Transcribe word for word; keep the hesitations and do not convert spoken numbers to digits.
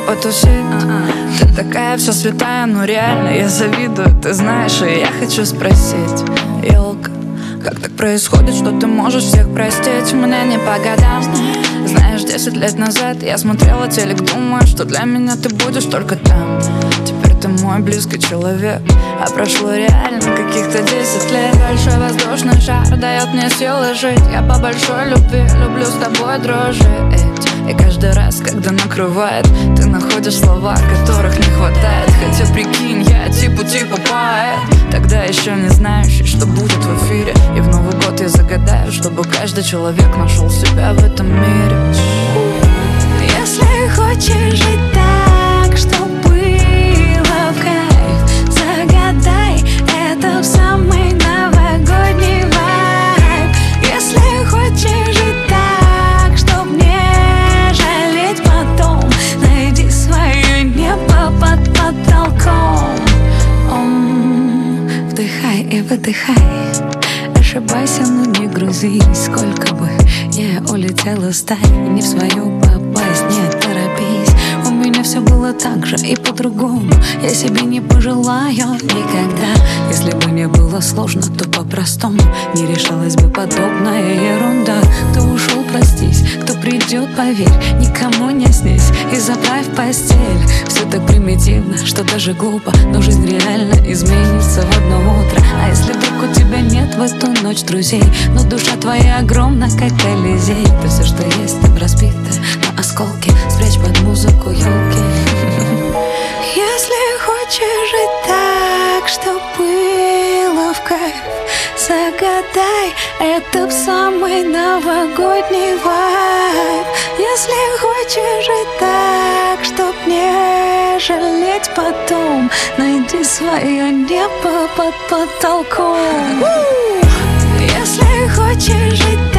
потусить. Ты такая вся святая, ну реально я завидую, ты знаешь, и я хочу спросить, елка, как так происходит, что ты можешь всех простить? Мне не по годам. Знаешь, десять лет назад я смотрела телек, думая, что для меня ты будешь только там. Теперь ты мой близкий человек, а прошло реально каких-то десять лет. Большой воздушный шар дает мне силы жить. Я по большой любви люблю с тобой дружить. И каждый раз, когда накрывает, ты находишь слова, которых не хватает. Хотя прикинь, я типу-типу поэт, тогда еще не знающий, что будет в эфире. И в Новый год я загадаю, чтобы каждый человек нашел себя в этом мире. Если хочешь жить так, что было в кайф, загадай это в самый новогодний вайб. Если хочешь жить так, чтоб не жалеть потом, найди свое небо под потолком. Ом, вдыхай и выдыхай, ошибайся, но не грузись. Сколько бы не улетела сталь, не в свою попасть, не торопись. У меня все было так же и по-другому, я себе не пожелаю никогда. Если бы не было сложно, то по-простому не решалась бы подобная ерунда. Кто ушел, простись, кто придет, поверь, никому не снись и заправь постель. Все так примитивно, что даже глупо, но жизнь реально изменится в одно утро. А если вдруг у тебя нет в эту ночь друзей, но душа твоя огромна, как Колизей, то все, что есть, там разбито на осколки, спрячь под музыку елки. Если хочешь жить так, что было в кайф, загадай это в самый новогодний вайб. Если хочешь жить так, чтоб не жалеть потом, найди свое небо под потолком. Если хочешь жить так,